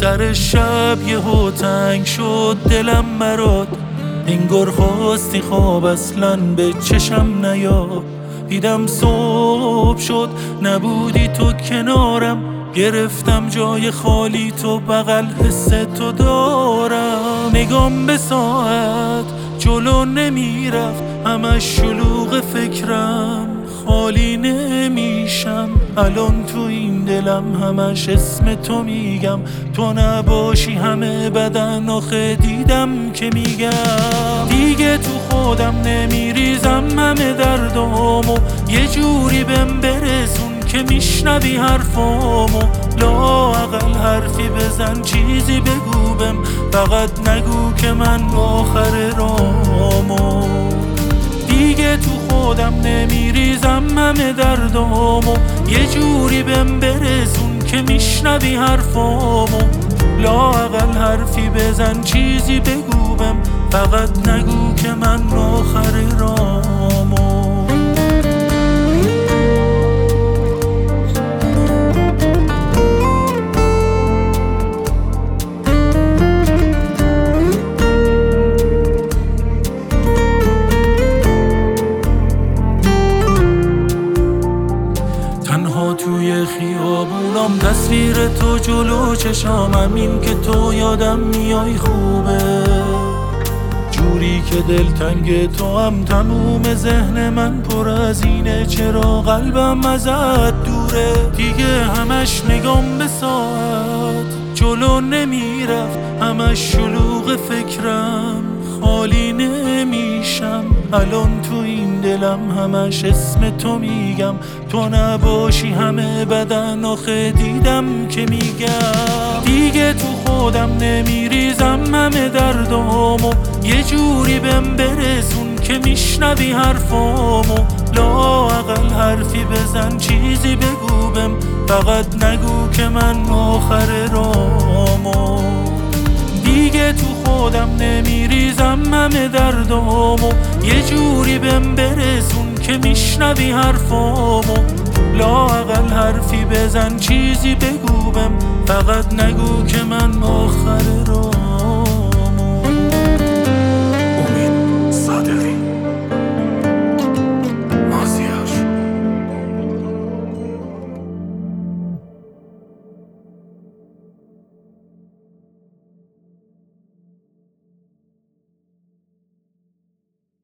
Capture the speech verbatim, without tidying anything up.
سر شب یهو تنگ شد دلم برات، انگار خواستی خواب اصلاً به چشم نیاد. دیدم صبح شد نبودی تو کنارم، گرفتم جای خالی تو بغل حس تو دارم. نگام به ساعت جلو نمیرفت، همش شلوغ فکرم، خالی نمیشم. الان تو این دلم همش اسم تو میگم، تو نباشی همه بدن آخه دیدم که میگم. دیگه تو خودم نمیریزم همه دردامو، یه جوری بهم برسون که میشنوی حرفامو. لااقل حرفی بزن چیزی بگو بهم، فقط نگو که من آخر رامو. دیگه تو خودم نمیریزم همه دردامو، یه جوری بهم برسون که میشنوی حرفامو. لااقل حرفی بزن چیزی بگو بهم، فقط نگو که من آخر رامو. توی خیابونم تصویر تو جلو چشام، همین که تو یادم میای خوبه. جوری که دلتنگ تو هم تموم ذهن من پر از اینه، چرا قلبم ازت دوره. دیگه همش نگام به ساعت جلو نمیرفت، همش شلوغ فکرم، خالی نمیشم. الان تو این دلم همش اسم تو میگم، تو نباشی همه بدن آخه دیدم که میگم. دیگه تو خودم نمیریزم همه دردامو، یه جوری بهم برسون که میشنوی حرفامو. لااقل حرفی بزن چیزی بگو بهم، فقط نگو که من آخر رامو. دیگه تو خودم نمیریزم همه دردامو، یه جوری بهم برسون که میشنوی حرفامو. لااقل حرفی بزن چیزی بگو بهم، فقط نگو که من آخر رامو.